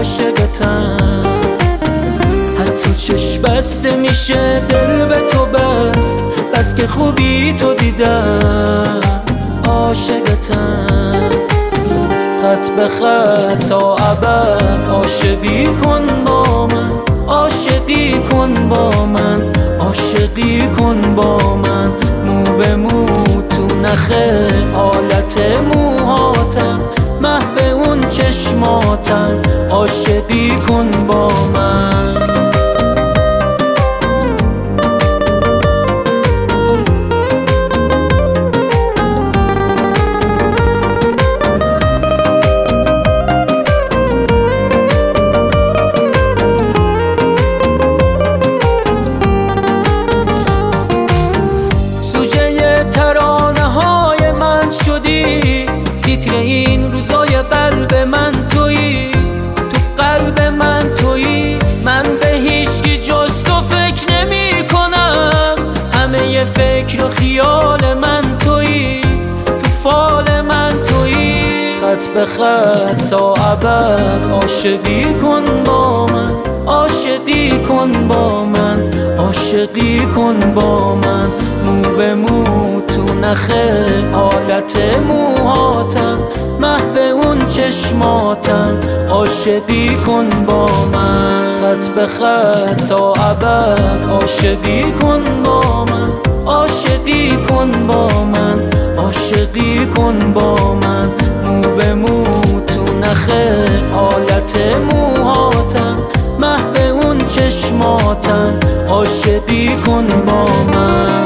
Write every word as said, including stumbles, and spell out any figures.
عاشقتم. حتی چشم بسته میشه دل به تو بس، بس که خوبی تو دیدم عاشقتم. خط به خط تا ابد عاشقی کن با من، عاشقی کن با من، عاشقی کن با من. مو به مو تو نخه حالت موهاتم، محو اون چشماتم، عاشقی کن با من. تیتر این روزای قلب من تویی، تو قلب من تویی. من به هیچکی جز تو فکر نمی کنم، همه ی فکر و خیال من تویی، تو فال من تویی. خط به خط تا ابد عاشقی کن با من، عاشقی کن با من، عاشقی کن با من. مو به مو تو نخه حالت موهاتم، محو اون چشماتم، عاشقی کن با من. خط به خط تا ابد عاشقی کن با من، عاشقی کن با من، عاشقی کن با من. مو به مو تو نخه حالت موهاتم، محو اون چشماتم، عاشقی کن با من.